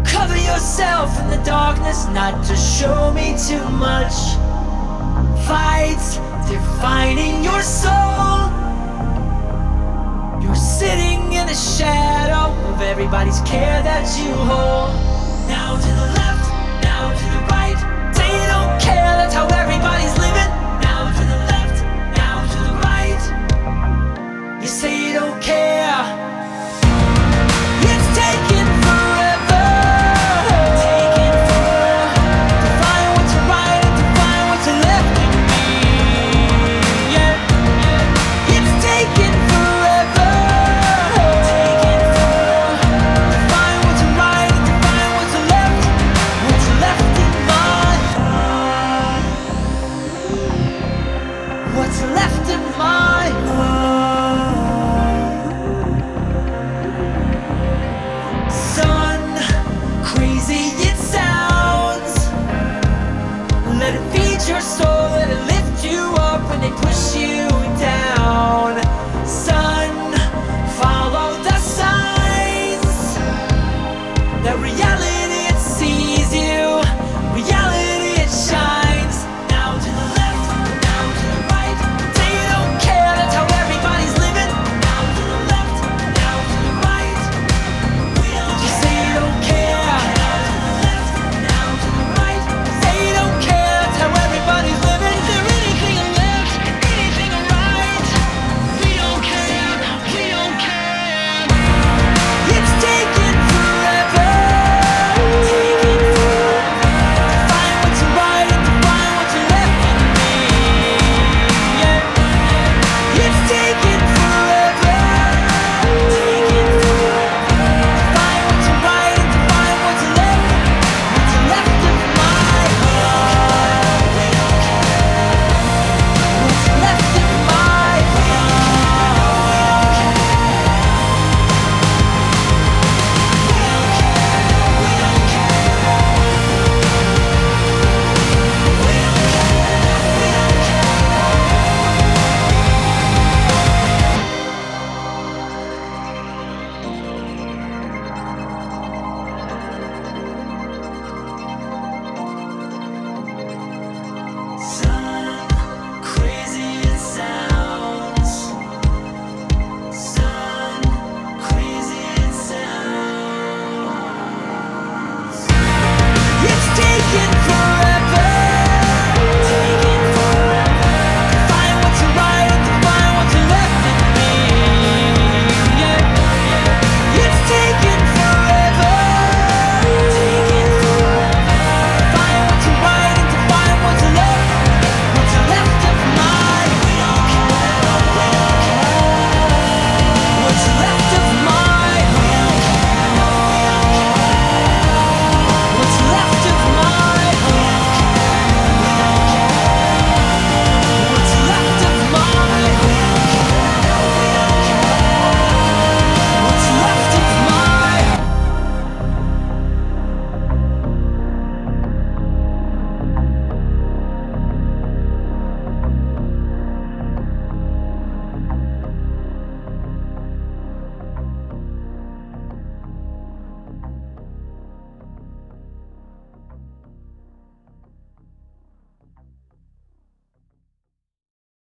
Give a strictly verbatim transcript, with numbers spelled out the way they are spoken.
Cover yourself in the darkness, not to show me too much. Fights defining your soul. You're sitting in the shadow of everybody's care that you hold. Now to the left, now to the right. Say you don't care, that's how everybody's living. Now to the left, now to the right. You say you don't care. It's taking forever. Taking forever to find what's right and to find what's left in me. Yeah, yeah. It's taking forever. Taking forever to find what's right and to find what's left, what's left in my heart. What's left in my heart. Son, crazy it sounds. Let it feed your soul, let it lift you up when they push you down. Son, follow the signs. That reality